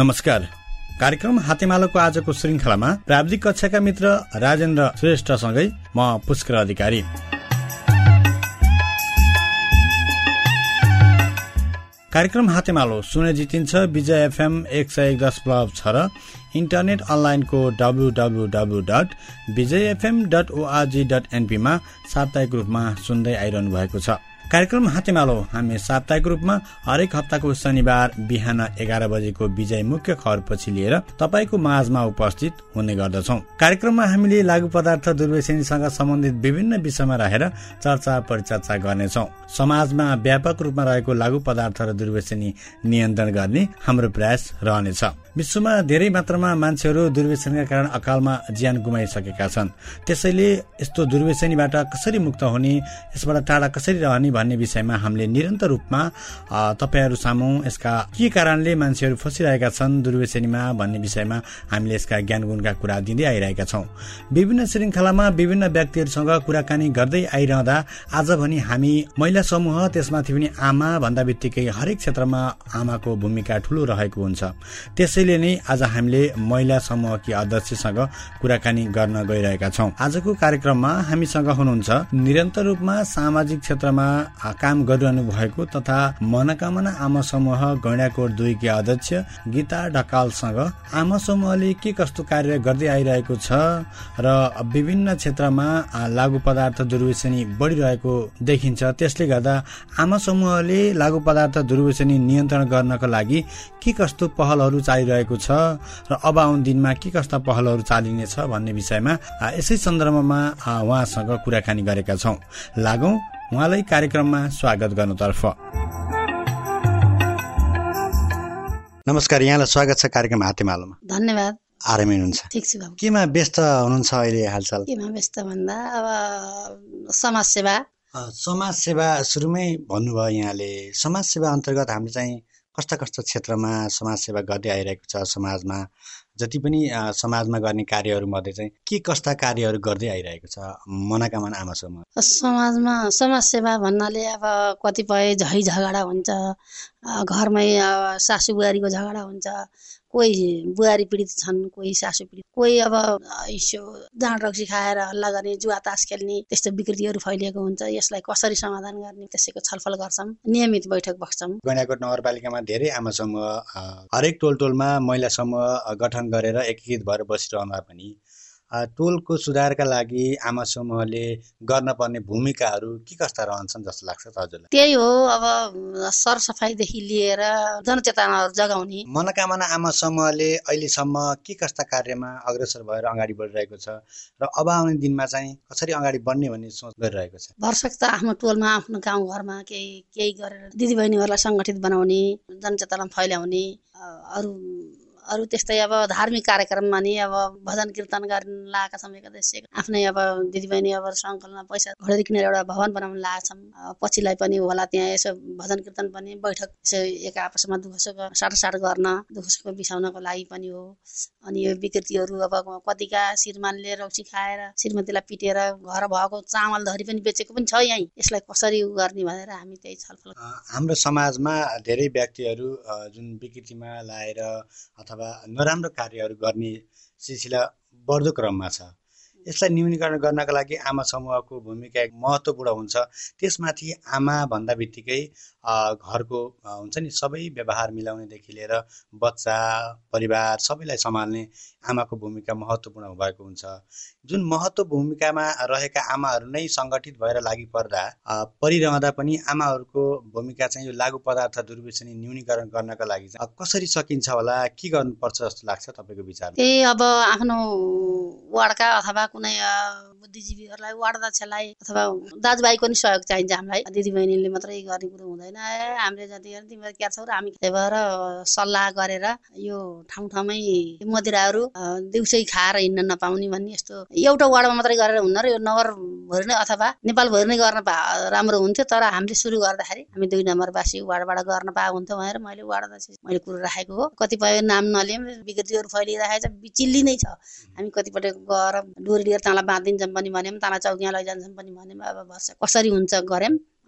नमस्कार। कार्यक्रम हातेमालोको आजको श्रृंखलामा प्राविधिक कक्षाका मित्र राजेन्द्र श्रेष्ठसँगै म पुष्कर अधिकारी। कार्यक्रम हातेमालो सुने जितिन्छ विजय FM 101.6 र इन्टरनेट अनलाइनको www.vijayfm.org.np मा साप्ताहिक रूपमा सुन्दै आइरहनु भएको छ। कार्यक्रम हातेमालो हामी साप्ताहिक रूपमा हरेक हप्ताको शनिबार बिहान 11 बजेको विजय मुख्य खबरपछि लिएर तपाईको माझमा उपस्थित हुने गर्दछौं। कार्यक्रममा हामीले लागू पदार्थ दुर्व्यसनीसँग सम्बन्धित विभिन्न विषयमा रहेर चर्चा परिचर्चा गर्नेछौं। समाजमा व्यापक रूपमा रहेको लागू पदार्थ र दुर्व्यसनी नियन्त्रण गर्ने हाम्रो प्रयास रहनेछ। विश्वमा धेरै मात्रामा मान्छेहरू दुर्व्यसनका कारण अकालमा ज्यान गुमाइसकेका छन्। त्यसैले यस्तो दुर्व्यसनीबाट कसरी मुक्त हुने, यसबाट टाढा कसरी रहने भन्ने विषयमा हामीले निरन्तर रूपमा तपाईहरु सामु यसका के कारणले मान्छेहरू फसिरहेका छन् दुर्व्यसनीमा भन्ने विषयमा हामीले यसका ज्ञान गुणका कुरा दिँदै आइरहेका छौं। विभिन्न श्रृंखलामा विभिन्न व्यक्तिहरूसँग कुराकानी गर्दै आइरहँदा आज भने हामी महिला समूह, त्यसमाथि पनि आमा भन्दा बित्तिकै हरेक क्षेत्रमा आमाको भूमिका ठूलो रहेको हुन्छ। त्यसैले नै आज हामीले महिला समूहकी अध्यक्षसँग कुराकानी गर्न गइरहेका छौं। आजको कार्यक्रममा हामीसँग हुनुहुन्छ निरन्तर रूपमा सामाजिक क्षेत्रमा काम गरिरहनु भएको तथा मनोकामना आमा समूह गैंडाकोट 2 की अध्यक्ष गीता ढकालसँग आमा समूहले के कस्तो कार्य गर्दै आइरहेको छ र विभिन्न क्षेत्रमा लागू पदार्थ दुर्व्यसनी बढिरहेको देखिन्छ। त्यसले गर्दा आमा समूहले लागू पदार्थ दुर्व्यसनी नियन्त्रण गर्नका लागि के कस्तो पहलहरू चालिरहेको छ र अब आउने दिनमा के कस्ता पहलहरू चालिनेछ भन्ने विषयमा यसै सन्दर्भमा उहाँसँग कुराकानी गरेका छौं। लागौं उहाँलाई कार्यक्रममा स्वागत गर्नुतर्फ। नमस्कार, यहाँलाई स्वागत छ कार्यक्रम हातेमालोमा। धन्यवाद। आरामै हुनुहुन्छ? ठीक छु बाबु। केमा व्यस्त हुनुहुन्छ अहिले हालसाल? केमा व्यस्त भन्दा अब समाजसेवा सुरुमै भन्नुभयो यहाँले। समाजसेवा अन्तर्गत हामीले चाहिँ कस्ता कस्ता क्षेत्रमा समाजसेवा गर्दै आइरहेको छ? समाजमा जति पनि समाजमा गर्ने कार्यहरू मध्ये चाहिँ के कस्ता कार्यहरू गर्दै आइरहेको छ मनोकामना आमा समूह? समाजमा समाजसेवा भन्नाले अब कतिपय झै झगडा हुन्छ, घरमै सासू बुहारीको झगडा हुन्छ, कोही बुहारी पीडित छन्, कोही सासू पीडित, कोही अब जाँड रक्सी खाएर हल्ला गर्ने, जुवा तास खेल्ने त्यस्तो विकृतिहरू फैलिएको हुन्छ। यसलाई कसरी समाधान गर्ने त्यसैको छलफल गर्छौं, नियमित बैठक बस्छौं। गैंडाकोट नगरपालिकामा धेरै आमा समूह, हरेक टोलमा महिला समूह गठन गरेर एकीकृत भएर बसिरहँदा पनि टोलको सुधारका लागि आमा समूहले गर्न पर्ने भूमिकाहरू के कस्ता रहन्छन् जस्तो लाग्छ हजुरलाई? त्यही हो, अब सरसफाइदेखि लिएर जनचेतनाहरू जगाउने। मनोकामना आमा समूहले अहिलेसम्म के कस्ता कार्यमा अग्रसर भएर अगाडि बढिरहेको छ र अब आउने दिनमा चाहिँ कसरी अगाडि बढ्ने भन्ने सोच गरिरहेको छ? भरसक त आफ्नो टोलमा, आफ्नो गाउँघरमा केही गरेर दिदीबहिनीहरूलाई संगठित बनाउने, जनचेतना फैलाउने, अरू त्यस्तै अब धार्मिक कार्यक्रममा नि अब भजन कीर्तन गर्न लागेका छौँ। एकादशी आफ्नै अब दिदीबहिनी अब सङ्कलनमा पैसा घडेर किनेर एउटा भवन बनाउन लागेका छौँ। पछिलाई पनि होला त्यहाँ यसो भजन कीर्तन पनि बैठक यसो एक आपसमा दुःखसुख साटसाट गर्न, दुःखसुख बिसाउनको लागि पनि हो। अनि यो विकृतिहरू अब कतिका श्रीमानले रौसी खाएर श्रीमतीलाई पिटेर घर भएको चामल धरी पनि बेचेको पनि छ यहीँ। यसलाई कसरी गर्ने भनेर हामी त्यही छलफल। हाम्रो समाजमा धेरै व्यक्तिहरू जुन विकृतिमा लाएर अथवा नराम्रो कार्यहरू गर्ने सिलसिला बढ्दो क्रममा छ। यसलाई न्यूनीकरण गर्नका लागि आमा समूहको भूमिका एक महत्त्वपूर्ण हुन्छ। त्यसमाथि आमा भन्दा बित्तिकै घरको हुन्छ नि सबै व्यवहार मिलाउनेदेखि लिएर बच्चा परिवार सबैलाई सम्हाल्ने आमाको भूमिका महत्त्वपूर्ण भएको हुन्छ। जुन महत्त्व भूमिकामा रहेका आमाहरू नै सङ्गठित भएर लागि परिरहँदा पनि आमाहरूको भूमिका चाहिँ यो लागू पदार्थ दुर्व्यसनी न्यूनीकरण गर्नका लागि कसरी सकिन्छ होला, के गर्नुपर्छ जस्तो लाग्छ तपाईँको विचारमा? त्यही अब आफ्नो वार्डका अथवा कुनै बुद्धिजीवीहरूलाई, वार्ड अध्यक्षलाई अथवा दाजुभाइको नि सहयोग चाहिन्छ हामीलाई। दिदीबहिनीले मात्रै गर्ने कुरो हुँदैन। हामीले जति तिमीहरू क्या छौ र हामी त्यही भएर सल्लाह गरेर यो ठाउँमै मदिराहरू दिउँसै खाएर हिँड्न नपाउने भन्ने यस्तो एउटा वार्डमा मात्रै गरेर हुन्न र यो नगरभरि नै अथवा नेपालभरि नै गर्न राम्रो हुन्थ्यो। तर हामीले सुरु गर्दाखेरि हामी 2 नम्बरवासी वार्डबाट गर्न पाएको हुन्थ्यो भनेर मैले वार्ड अध्यक्ष मैले कुरो राखेको हो। कतिपय नाम नलिएम विकृतिहरू फैलिरहेको छ, बिचिल्ली नै छ। हामी कतिपटक गएर डोरी लिएर ताला बाँधिदिन्छौँ पनि भन्यौँ, ताला चौकिया लैजान्छौँ पनि भन्यौँ। अब वर्ष कसरी हुन्छ गर्यौँ।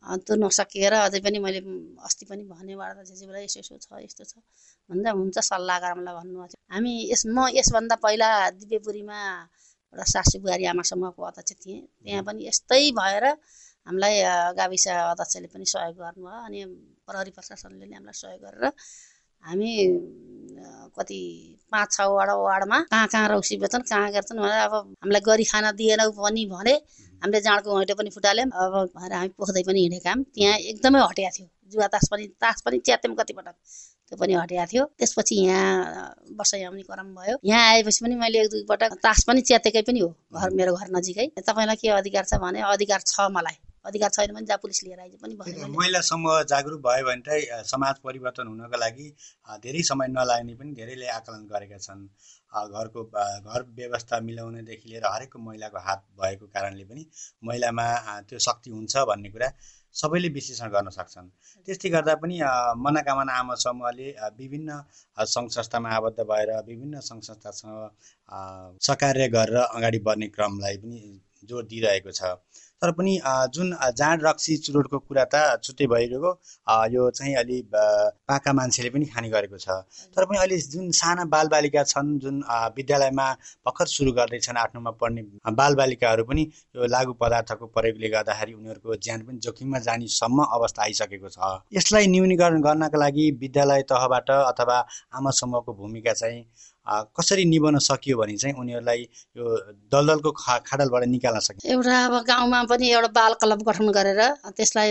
त्यो नसकिएर अझै पनि मैले अस्ति पनि भने वार्ता जेजेबेला यसो यसो छ यस्तो छ भन्दा हुन्छ सल्लाह गरौँला भन्नुभएको थियो। हामी यसभन्दा पहिला दिव्यपुरीमा एउटा सासू बुहारी आमा समूहको अध्यक्ष थिएँ, त्यहाँ पनि यस्तै भएर हामीलाई गाविस अध्यक्षले पनि सहयोग गर्नुभयो अनि प्रहरी प्रशासनले नि हामीलाई सहयोग गरेर हामी कति 5-6 वटा वार्डमा कहाँ रौसी बेचन कहाँ गर्छन् भनेर अब हामीलाई गरी खाना दिएनौ पनि भने हामीले जाँडको घैँटो पनि फुटाल्यौँ अब भनेर हामी पोख्दै पनि हिँडेका हामी। त्यहाँ एकदमै हटिया थियो, जुवा तास पनि च्यात्यौँ कतिपटक, त्यो पनि हटिया थियो। त्यसपछि यहाँ बसाइ आउने क्रम भयो। यहाँ आएपछि पनि मैले 1-2 पटक तास पनि च्यातेकै पनि हो, मेरो घर नजिकै। तपाईँलाई के अधिकार छ भने अधिकार छ, मलाई अधिकार छैन भने जा पुलिस लिएर आइज पनि भन्यो। महिला समूह जागरुक भयो भने चाहिँ समाज परिवर्तन हुनको लागि धेरै समय नलाग्ने पनि धेरैले आकलन गरेका छन्। घर व्यवस्था मिलाउनेदेखि लिएर हरेकको महिलाको हात भएको कारणले पनि महिलामा त्यो शक्ति हुन्छ भन्ने कुरा सबैले विश्लेषण गर्न सक्छन्। त्यसले गर्दा पनि मनोकामना आमा समूहले विभिन्न सङ्घ संस्थामा आबद्ध भएर विभिन्न सङ्घ संस्थासँग सहकार्य गरेर अगाडि बढ्ने क्रमलाई पनि जोड दिइरहेको छ। तर पनि जुन जाँड रक्सी चुरोटको कुरा त छुट्टै भइरहेको, यो चाहिँ अलि पाका मान्छेले पनि खाने गरेको छ। तर पनि अहिले जुन साना बालबालिका छन्, जुन विद्यालयमा भर्खर सुरु गर्दैछन् 8-9मा पढ्ने बालबालिकाहरू पनि यो लागु पदार्थको प्रयोगले गर्दाखेरि उनीहरूको ज्यान पनि जोखिममा जानेसम्म अवस्था आइसकेको छ। यसलाई न्यूनीकरण गर्नका लागि विद्यालय तहबाट अथवा आमा समूहको भूमिका चाहिँ कसरी निभाउन सकियो भने चाहिँ उनीहरूलाई यो दलदलको खाडलबाट निकाल्न सकिन्छ। एउटा अब गाउँमा पनि एउटा बाल क्लब गठन गरेर त्यसलाई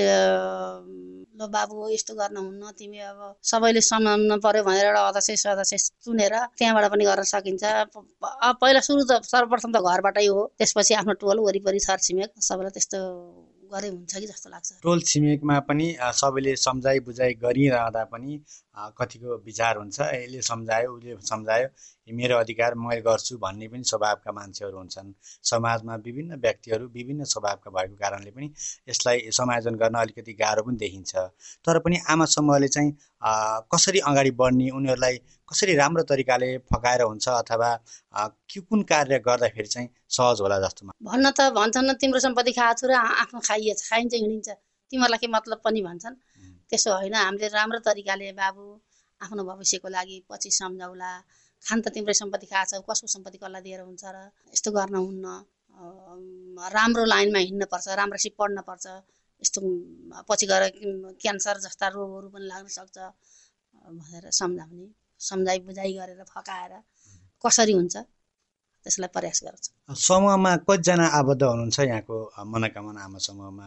ल बाबु यस्तो गर्न हुन्न, तिमी अब सबैले सम्झाउनु पर्यो भनेर एउटा अध्यक्ष सदस्य चुनेर त्यहाँबाट पनि गर्न सकिन्छ। पहिला सुरु त सर्वप्रथम त घरबाटै हो, त्यसपछि आफ्नो टोल वरिपरि छरछिमेक सबैलाई त्यस्तो गरे हुन्छ कि जस्तो लाग्छ। टोल छिमेकमा पनि सबैले सम्झाइ बुझाइ गरिरहँदा पनि कतिको विचार हुन्छ, यसले सम्झायो उसले सम्झायो, मेरो अधिकार मैले गर्छु भन्ने पनि स्वभावका मान्छेहरू हुन्छन्। समाजमा विभिन्न व्यक्तिहरू विभिन्न स्वभावका भएको कारणले पनि यसलाई समायोजन गर्न अलिकति गाह्रो पनि देखिन्छ। तर पनि आमा समूहले चाहिँ कसरी अगाडि बढ्ने, उनीहरूलाई कसरी राम्रो तरिकाले फकाएर हुन्छ अथवा कुन कार्य गर्दाखेरि चाहिँ सहज होला जस्तो भन्न त भन्छन्, तिम्रो सम्पत्ति खाएको छु र आफ्नो खाइन्छ हिँडिन्छ, तिमीहरूलाई के मतलब पनि भन्छन्। त्यसो होइन, हामीले राम्रो तरिकाले बाबु आफ्नो भविष्यको लागि पछि सम्झाउला, खान त तिम्रै सम्पत्ति खाएको छ, कसको सम्पत्ति कसलाई दिएर हुन्छ र यस्तो गर्न हुन्न, राम्रो लाइनमा हिँड्नुपर्छ, राम्ररी पढ्नुपर्छ, यस्तो पछि गएर क्यान्सर जस्ता रोगहरू पनि लाग्न सक्छ भनेर सम्झाइ बुझाइ गरेर फकाएर कसरी हुन्छ त्यसलाई प्रयास गर्छ। समूहमा कतिजना आबद्ध हुनुहुन्छ यहाँको मनोकामना आमा समूहमा?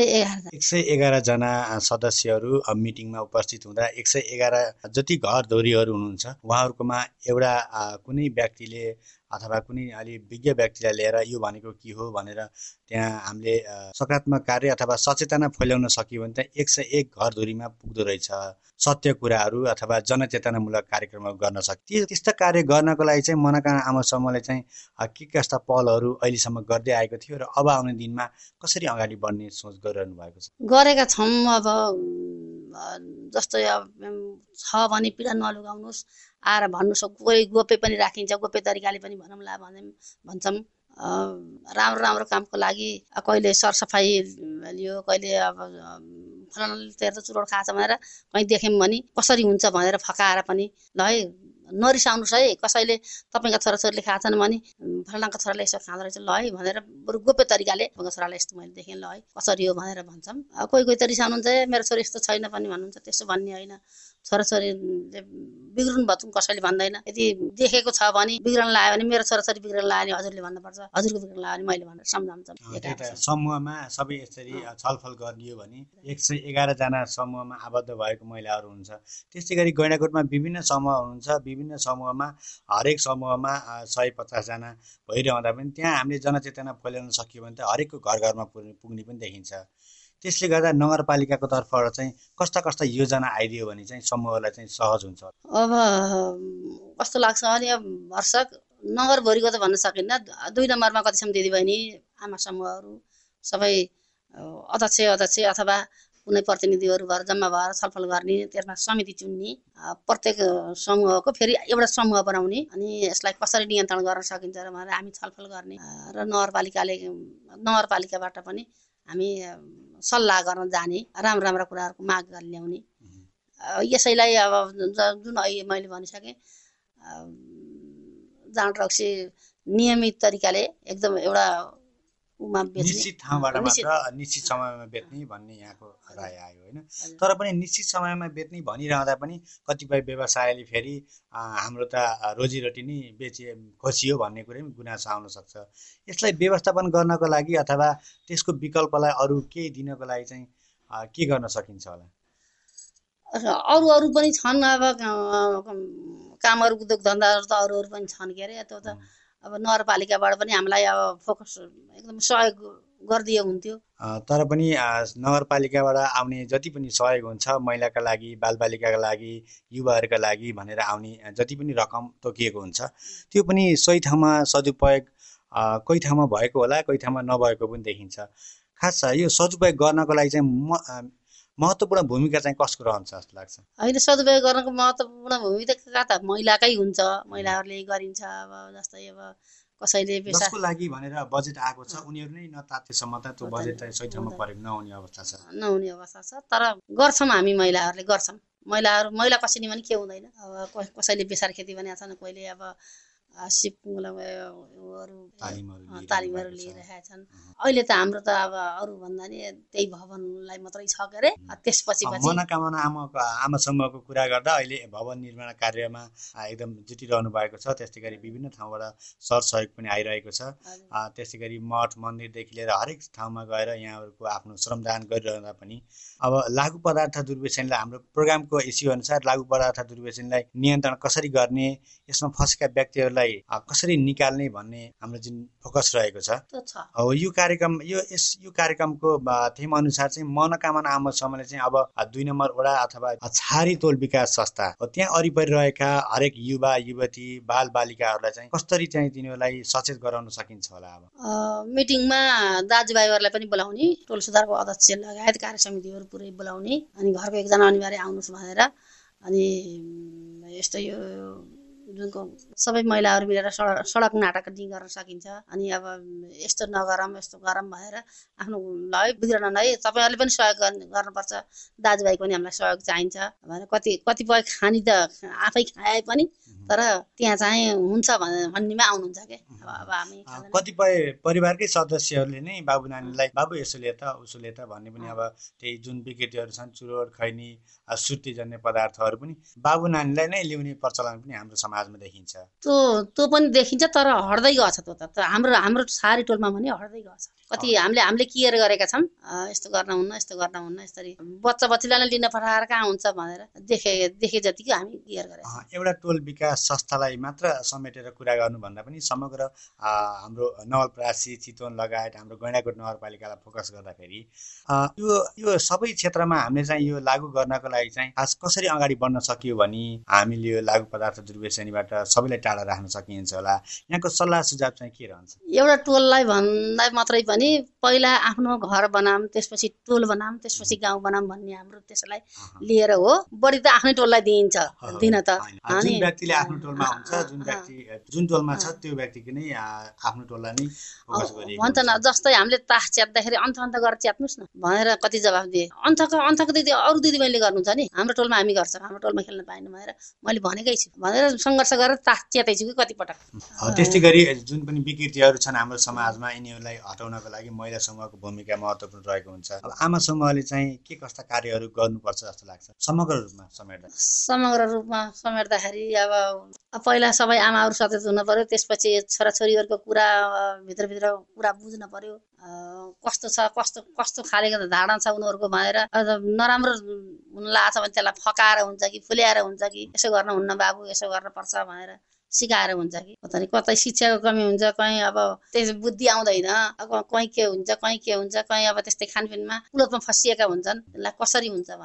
111 जना सदस्यहरू मिटिङमा उपस्थित हुँदा 111 जति घरधुरीहरू हुनुहुन्छ, उहाँहरूकोमा एउटा कुनै व्यक्तिले अथवा कुनै अलि विज्ञ व्यक्तिलाई लिएर यो भनेको के हो भनेर त्यहाँ हामीले सकारात्मक कार्य अथवा सचेतना फैलाउन सक्यो भने त 101 घरधुरीमा पुग्दो रहेछ। सत्य कुराहरू अथवा जनचेतनामूलक कार्यक्रमहरू गर्न सक्छ। त्यस्ता कार्य गर्नको लागि चाहिँ मनोकामना आमा समूहले चाहिँ के कस्ता पहलहरू अहिलेसम्म गर्दै आएको थियो र अब आउने दिनमा कसरी अगाडि बढ्ने सोच गरिरहनु भएको छ? गरेका छौँ। अब जस्तै छ भने पीडा नलुगाउनुहोस्, आएर भन्नुहोस्, कोही गोप्य पनि राखिन्छ, गोप्य तरिकाले पनि भनौँला भन्छौँ। राम्रो कामको लागि कहिले सरसफाइ लियो, कहिले अब फलानाले तेरो त चुरोट खाएको छ भनेर कहीँ देख्यौँ भने कसरी हुन्छ भनेर फकाएर पनि ल है नरिसाउनुहोस् है, कसैले तपाईँका छोराछोरीले खाएको छन् भने फलानाको छोराले यसो खाँदो रहेछ ल है भनेर बरु गोप्य तरिकाले तपाईँको छोरालाई यस्तो मैले देखेँ ल है कसरी हो भनेर भन्छौँ। कोही त रिसाउनुहुन्छ, मेरो छोरी यस्तो छैन पनि भन्नुहुन्छ। त्यसो भन्ने होइन, छोराछोरीले बिग्रनु भन्छौँ कसैले भन्दैन। यदि देखेको छ भने बिग्रन लाग्यो भने मेरो छोराछोरी बिग्रन लाग्यो भने हजुरले भन्नुपर्छ, हजुरको बिग्रन लाग्यो भने मैले भनेर सम्झाउँछौँ। समूहमा सबै यसरी छलफल गरियो भने 111 जना समूहमा आबद्ध भएको महिलाहरू हुन्छ। त्यस्तै गरी गैंडाकोटमा विभिन्न समूह हुनुहुन्छ, विभिन्न समूहमा हरेक समूहमा 150 जना भइरहँदा पनि त्यहाँ हामीले जनचेतना फैलाउन सक्यो भने त हरेकको घर घरमा पुग्ने पनि देखिन्छ। त्यसले गर्दा नगरपालिकाको तर्फबाट चाहिँ कस्ता योजना आइदियो भने चाहिँ समूहलाई चाहिँ सहज हुन्छ? अब कस्तो लाग्छ भने भरसक नगरभरिको त भन्न सकिन्न, 2 नम्बरमा कतिसम्म दिदीबहिनी आमा समूहहरू सबै अध्यक्ष अथवा कुनै प्रतिनिधिहरू भएर जम्मा भएर छलफल गर्ने, त्यसमा समिति चुन्ने, प्रत्येक समूहको फेरि एउटा समूह बनाउने अनि यसलाई कसरी नियन्त्रण गर्न सकिन्छ र भनेर हामी छलफल गर्ने र नगरपालिकाबाट पनि हामी सल्लाह गर्न जाने, राम्रा कुराहरूको माग गरेर ल्याउने। यसैलाई अब जुन अहिले मैले भनिसकेँ, जाँड रक्सी नियमित तरिकाले एकदम एउटा निश्चित ठाउँबाट मात्र निश्चित समयमा बेच्ने भन्ने यहाँको राय आयो होइन। तर पनि निश्चित समयमा बेच्ने भनिरहँदा पनि कतिपय व्यवसायले फेरि हाम्रो त रोजीरोटी नै खोसियो भन्ने कुरै पनि गुनासो आउन सक्छ। यसलाई व्यवस्थापन गर्नको लागि अथवा त्यसको विकल्पलाई अरू केही दिनको लागि चाहिँ के गर्न सकिन्छ होला? अरू पनि छन्, अब कामहरू उद्योग धन्दाहरू त अरू पनि छन् के अरे। त्यो त अब नगरपालिकाबाट पनि हामीलाई अब फोकस एकदम सहयोग गरिदियो हुन्थ्यो। तर पनि नगरपालिकाबाट आउने जति पनि सहयोग हुन्छ महिलाका लागि, बालबालिकाका लागि, युवाहरूका लागि भनेर आउने जति पनि रकम तोकिएको हुन्छ त्यो पनि सही ठाउँमा सदुपयोग कोही ठाउँमा भएको होला, कोही ठाउँमा नभएको पनि देखिन्छ। खास यो सदुपयोग गर्नको लागि चाहिँ महत्त्वपूर्ण भूमिका चाहिँ कसको रहन्छ जस्तो लाग्छ? होइन, सदुपयोग गर्नको महत्त्वपूर्ण भूमिका त महिलाकै हुन्छ, महिलाहरूले गरिन्छ। अब जस्तै अब कसैले जसको लागि भनेर बजेट आएको छ उनीहरू नै नतातेसम्म त त्यो बजेट चाहिँ सही ठाउँमा प्रयोग नहुने अवस्था छ। तर गर्छौँ हामी, महिलाहरूले गर्छौँ। महिला कसैले पनि के हुँदैन। अब कसैले बेसार खेती भनेका छन्, कोहीले अब तालिमहरू लिइरहेका छन्। अहिले त हाम्रो त अब अरू भन्दा नि त्यही भवनलाई मात्रै छ के अरे। त्यसपछि मनोकामना आमा समूहको कुरा गर्दा अहिले भवन निर्माण कार्यमा एकदम जुटिरहनु भएको छ। त्यस्तै गरी विभिन्न ठाउँबाट सहयोग पनि आइरहेको छ। त्यस्तै गरी मठ मन्दिरदेखि लिएर हरेक ठाउँमा गएर यहाँहरूको आफ्नो श्रमदान गरिरहँदा पनि अब लागु पदार्थ दुर्व्यसनलाई हाम्रो प्रोग्रामको इस्यु अनुसार लागु पदार्थ दुर्व्यसनलाई नियन्त्रण कसरी गर्ने, यसमा फँसेका व्यक्तिहरूलाई कसरी निकाल्ने भन्ने हाम्रो जुन फोकस रहेको छ। यो कार्यक्रमको थीम अनुसार चाहिँ मनोकामना आमा समूहले चाहिँ अब 2 नम्बर वडा अथवा छहारी टोल विकास संस्था त्यहाँ वरिपरि रहेका हरेक युवा युवती बाल बालिकाहरूलाई चाहिँ कसरी चाहिँ तिनीहरूलाई सचेत गराउन सकिन्छ होला? अब मिटिङमा दाजुभाइहरूलाई पनि बोलाउने, टोल सुधारको अध्यक्ष लगायत कार्य समितिहरू पुरै बोलाउने, अनि घरको एकजना अनिवार्य आउनुहोस् भनेर। अनि यस्तो यो जुनको सबै महिलाहरू मिलेर सडक नाटक गर्न सकिन्छ। अनि अब यस्तो नगरौँ यस्तो गरौँ भनेर आफ्नो है बिग्रन नै तपाईँहरूले पनि सहयोग गर्नुपर्छ। दाजुभाइको पनि हामीलाई सहयोग चाहिन्छ भनेर कतिपय खानी त आफै खाए पनि तर त्यहाँ चाहिँ हुन्छ भन्नेमा आउनुहुन्छ के। अब हामी कतिपय परिवारकै सदस्यहरूले नै बाबु नानीलाई बाबु यसो ले त उसो ले त भन्ने पनि अब त्यही जुन विकृतिहरू छन्, चुरोट खैनी सुर्तीजन्य पदार्थहरू पनि बाबु नानीलाई नै ल्याउने प्रचलन पनि हाम्रो समाजमा देखिन्छ। त्यो पनि देखिन्छ, तर हट्दै गछ। त्यो त हाम्रो छहारी टोलमा पनि हट्दै गछ। कति हामीले केयर गरेका छौँ, यस्तो गर्न हुन्न यसरी बच्चा बच्चीलाई लिन पठाएर कहाँ हुन्छ भनेर देखे जतिको हामी केयर गरेका छौँ। एउटा टोल विकास संस्थालाई मात्र समेटेर कुरा गर्नुभन्दा पनि समग्र हाम्रो नवलपरासी, चितवन लगायत हाम्रो गैंडाकोट नगरपालिकालाई फोकस गर्दाखेरि यो सबै क्षेत्रमा हामीले चाहिँ यो लागू गर्नको लागि चाहिँ खास कसरी अगाडि बढ्न सकियो भने हामीले यो लागू पदार्थ दुर्व्यसनीबाट सबैलाई टाढा राख्न सकिन्छ होला? यहाँको सल्लाह सुझाव चाहिँ के रहन्छ? एउटा टोललाई भन्दा मात्रै पनि पहिला आफ्नो घर बनाम, त्यसपछि टोल बनाम, त्यसपछि गाउँ बनाम भन्ने हाम्रो त्यसलाई लिएर हो। बढी त आफ्नै टोललाई दिइन्छ दिन त। जुन व्यक्तिले आफ्नो टोलमा हुन्छ, जुन टोलमा छ त्यो व्यक्तिको नै आफ्नो टोललाई नै फोकस गरिएको भन्छ न। जस्तै हामीले तास च्यात्दाखेरि अन्त गरेर च्यात्नुस् न भनेर कति जवाफ दिए। अन्थको दिदी अरू दिदीबहिनीले गर्नुहुन्छ नि, हाम्रो टोलमा हामी गर्छौँ, हाम्रो टोलमा खेल्न पाएन भनेर मैले भनेकै छु भनेर सङ्घर्ष गरेर तास च्यातेछु कि कति पटक। त्यस्तै गरी जुन पनि विकृतिहरू छन् हाम्रो समाजमा यिनीहरूलाई हटाउनको लागि महिला समूहको भूमिका महत्त्वपूर्ण रहेको हुन्छ। अब आमा समूहले चाहिँ के कस्ता कार्यहरू गर्नुपर्छ जस्तो लाग्छ समग्र रूपमा समेट्दाखेरि? अब पहिला सबै आमाहरू सचेत हुनु पर्यो, त्यसपछि छोराछोरीहरूको कुरा भित्रभित्र कुरा बुझ्न पर्यो। कस्तो छ कस्तो खाले धारणा छ उनीहरूको भनेर नराम्रो हुन लाग्छ भने त्यसलाई फकाएर हुन्छ कि फुल्याएर हुन्छ कि यसो गर्न हुन्न बाबु यसो गर्न पर्छ भनेर सिकाएर हुन्छ कि कतै शिक्षाको कमी हुन्छ, कहीँ अब त्यस बुद्धि आउँदैन, कहीँ के हुन्छ कहीँ अब त्यस्तै खानपिनमा कुलतमा फसिएका हुन्छन्, त्यसलाई कसरी हुन्छ भनेर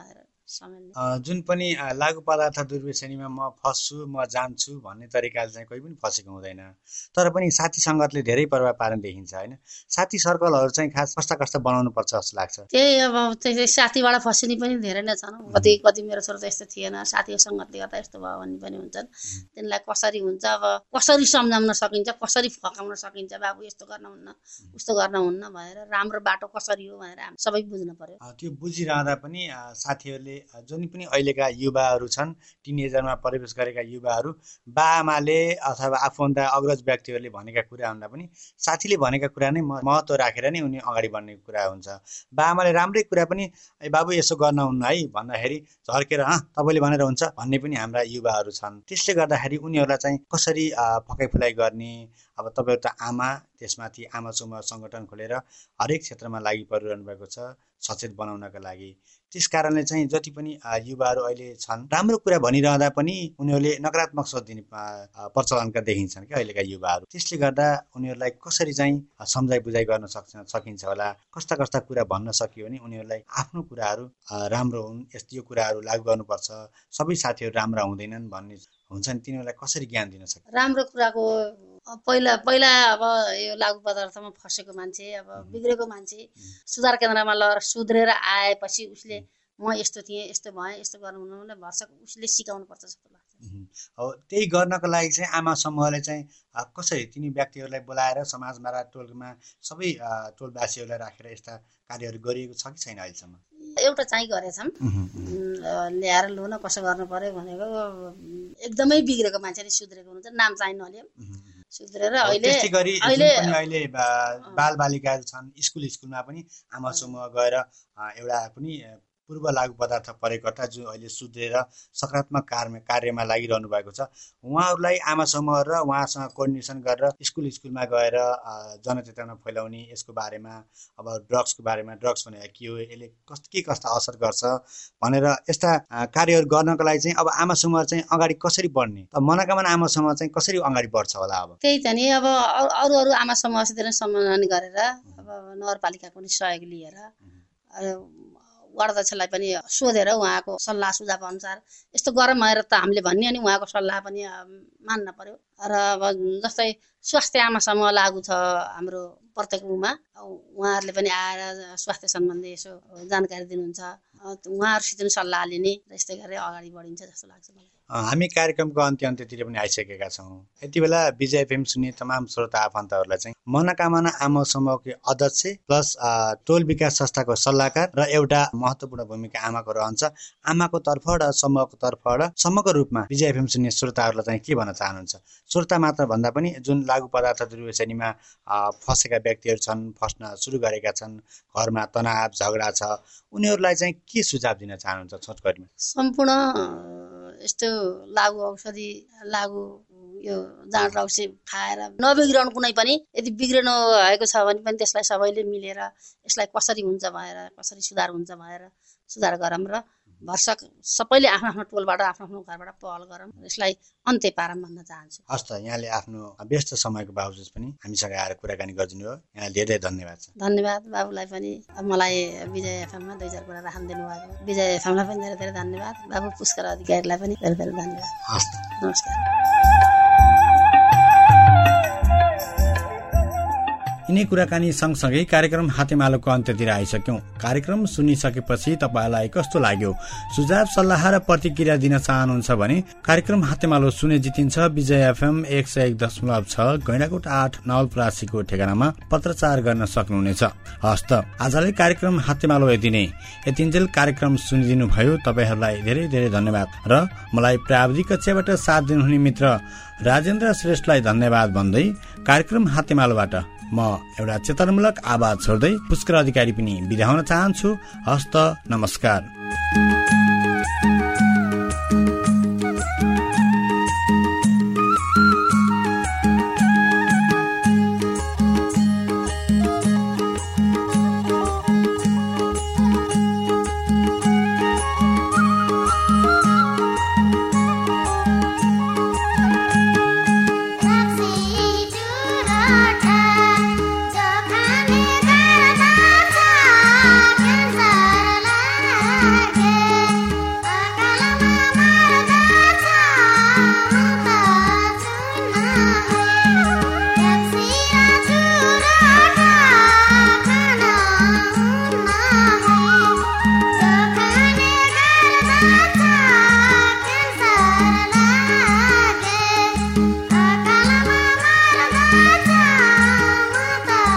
जुन पनि लागु पदार्थ दुर्व्यसनीमा म फस्छु म जान्छु भन्ने तरिकाले चाहिँ कोही पनि फसेको हुँदैन। तर पनि साथी सङ्गतले धेरै प्रभाव पार्न देखिन्छ होइन। साथी सर्कलहरू चाहिँ खास कस्ता कस्ता बनाउनु पर्छ जस्तो लाग्छ? त्यही अब त्यही साथीबाट फसिने पनि धेरै नै छन्। कति मेरो छोरो त यस्तो थिएन, साथीको सङ्गतले गर्दा यस्तो भयो भन्ने पनि हुन्छन्। तिनलाई कसरी हुन्छ, अब कसरी सम्झाउन सकिन्छ, कसरी फकाउन सकिन्छ, बाबु यस्तो गर्न हुन्न उस्तो गर्न हुन्न भनेर राम्रो बाटो कसरी हो भनेर हामी सबै बुझ्नु पर्यो। त्यो बुझिरहँदा पनि साथीहरूले जुन पनि अहिलेका युवाहरू छन्, टिनेजरमा प्रवेश गरेका युवाहरू, बाआमाले अथवा आफूभन्दा अग्रज व्यक्तिहरूले भनेका कुराभन्दा पनि साथीले भनेका कुरा नै महत्त्व राखेर नै उनी अगाडि बढ्ने कुरा हुन्छ। बाआमाले राम्रै कुरा पनि बाबु यसो गर्न हुन्न है भन्दाखेरि झर्केर तपाईँले भनेर हुन्छ भन्ने पनि हाम्रा युवाहरू छन्। त्यसले गर्दाखेरि उनीहरूलाई चाहिँ कसरी फकाइफुलाइ गर्ने? अब तपाईँहरू त आमा, त्यसमाथि आमा समूह सङ्गठन खोलेर हरेक क्षेत्रमा लागि परिरहनु भएको छ सचेत बनाउनका लागि। त्यस कारणले चाहिँ जति पनि युवाहरू अहिले छन्, राम्रो कुरा भनिरहँदा पनि उनीहरूले नकारात्मक सोच दिने प्रचलनका देखिन्छन् क्या अहिलेका युवाहरू। त्यसले गर्दा उनीहरूलाई कसरी चाहिँ सम्झाइ बुझाइ गर्न सकिन्छ होला? कस्ता कस्ता कुरा भन्न सकियो भने उनीहरूलाई आफ्नो कुराहरू राम्रो हुन्, यो कुराहरू लागू गर्नुपर्छ, सबै साथीहरू राम्रा हुँदैनन् भन्ने हुन्छ नि, तिनीहरूलाई कसरी ज्ञान दिन सकिन्छ? राम्रो कुराको पहिला अब यो लागु पदार्थमा फसेको मान्छे, अब बिग्रेको मान्छे सुधार केन्द्रमा लगेर सुध्रेर आएपछि उसले म यस्तो थिएँ, यस्तो भएँ, यस्तो गर्नु हुनुहुन्न भर्सक उसले सिकाउनु पर्छ जस्तो लाग्छ। अब त्यही गर्नको लागि चाहिँ आमा समूहले चाहिँ कसरी तिनी व्यक्तिहरूलाई बोलाएर समाजमा र टोलमा सबै टोलवासीहरूलाई राखेर यस्ता कार्यहरू गरिएको छ कि छैन अहिलेसम्म? एउटा चाहिँ गरेछौँ, ल्याएर लु न कसो गर्नु पर्यो भनेको। एकदमै बिग्रेको मान्छेले सुध्रेको हुनुहुन्छ, नाम चाहिँ नलियौँ, सुध्रेर अहिले बाल बालिकाहरू छन्, स्कुलमा पनि आमा समूह गएर एउटा पनि पूर्व लागु पदार्थ प्रयोगकर्ता जो अहिले सुध्रेर सकारात्मक कार्यमा लागिरहनु भएको छ, उहाँहरूलाई आमा समूह र उहाँसँग कोअर्डिनेसन गरेर स्कुलमा गएर जनचेतना फैलाउने, यसको बारेमा अब ड्रग्सको बारेमा, ड्रग्स भनेको के हो, यसले के कस्ता असर गर्छ भनेर यस्ता कार्यहरू गर्नको लागि चाहिँ अब आमा समूह चाहिँ अगाडि कसरी बढ्ने, मनोकामना आमा समूह चाहिँ कसरी अगाडि बढ्छ होला? अब त्यही त नि, अब अरू आमा समूहसित सम्मेलन गरेर अब नगरपालिकाको पनि सहयोग लिएर वार्ड अध्यक्षलाई पनि सोधेर उहाँको सल्लाह सुझाव अनुसार यस्तो गरौँ भनेर त हामीले भन्ने, अनि उहाँको सल्लाह पनि मान्न पर्यो। र अब जस्तै स्वास्थ्य आमा समूह लागु छ हाम्रो प्रत्येक उमा, उहाँहरूले पनि आएर स्वास्थ्य सम्बन्धी यसो जानकारी दिनुहुन्छ, उहाँहरूसित पनि सल्लाह लिने, यस्तै गरेर अगाडि बढिन्छ जस्तो लाग्छ मलाई। हामी कार्यक्रमको अन्त्यतिर पनि आइसकेका छौँ। यति बेला विजय एफएम सुन्ने तमाम श्रोता आफन्तहरूलाई चाहिँ मनोकामना आमा समूहको अध्यक्ष प्लस टोल विकास संस्थाको सल्लाहकार र एउटा महत्त्वपूर्ण भूमिका आमाको रहन्छ। आमाको तर्फबाट समूहको तर्फबाट समग्र रूपमा विजय एफएम सुन्ने श्रोताहरूलाई चाहिँ के भन्न चाहनुहुन्छ? श्रोता मात्र भन्दा पनि जुन लागु पदार्थ दुर्व्यसनीमा फसेका व्यक्तिहरू छन्, फस्न सुरु गरेका छन्, घरमा तनाव झगडा छ, उनीहरूलाई चाहिँ के सुझाव दिन चाहनुहुन्छ छोटकरीमा? सम्पूर्ण यस्तो लागु औषधि, लागु यो जाँड रौसी खाएर नबिग्रनु कुनै पनि, यदि बिग्रनु भएको छ भने पनि त्यसलाई सबैले मिलेर यसलाई कसरी हुन्छ भनेर, कसरी सुधार हुन्छ भनेर सुधार गरौँ र भर्सक सबैले आफ्नो आफ्नो टोलबाट आफ्नो घरबाट पहल गरौँ, यसलाई अन्त्य पारौँ भन्न चाहन्छु। हस् त, यहाँले आफ्नो व्यस्त समयको बावजुद पनि हामीसँग आएर कुराकानी गरिदिनु भयो, यहाँ धेरै धन्यवाद छ। धन्यवाद बाबुलाई पनि, मलाई विजय एफएममा 2-4 कुरा राख्न दिनुभएको, विजय एफएमलाई पनि धेरै धेरै धन्यवाद, बाबु पुष्कर अधिकारीलाई पनि धेरै धेरै धन्यवाद। हस्, नमस्कार। यिनै कुराकानी सँगसँगै कार्यक्रम हातेमालोको अन्त्यतिर आइसक्यौं। कार्यक्रम सुनिसकेपछि तपाईलाई कस्तो लाग्यो? सुझाव सल्लाह र प्रतिक्रिया दिन चाहनुहुन्छ भने कार्यक्रम हातेमालो सुने जितिन्छ विजय एफएम 101.6 गैंडाकोट 8 नवलपरासीको ठेगानामा पत्रचार गर्न सक्नुहुनेछ। हस्त, आजलाई कार्यक्रम हातेमालो यति नै। यतिन्जेल कार्यक्रम सुनिदिनु भयो, तपाईहरूलाई धेरै धेरै धन्यवाद र मलाई प्राविधिक कक्षाबाट साथ दिनुहुने मित्र राजेन्द्र श्रेष्ठलाई धन्यवाद भन्दै कार्यक्रम हातेमालोबाट म एउटा चेतनामूलक आवाज छोड्दै पुष्कर अधिकारी पनि बिदा हुन चाहन्छु। हस्त, नमस्कार।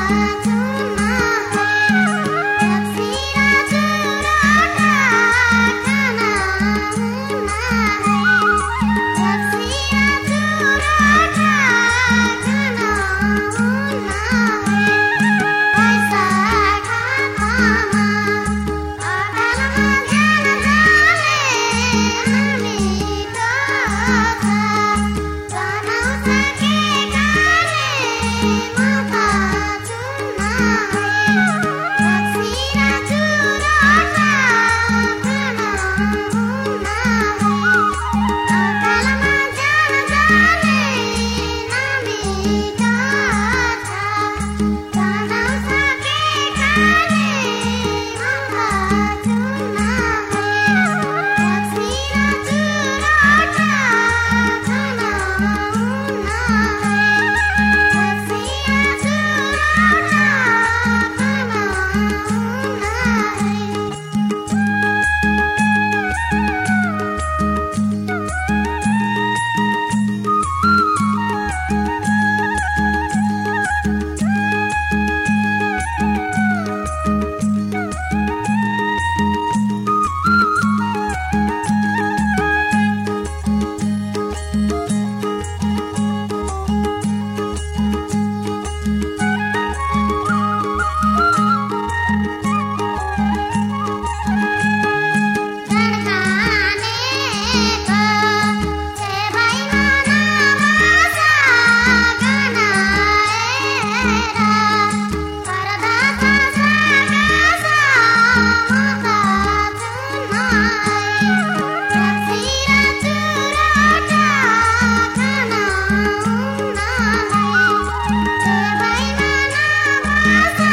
Bye.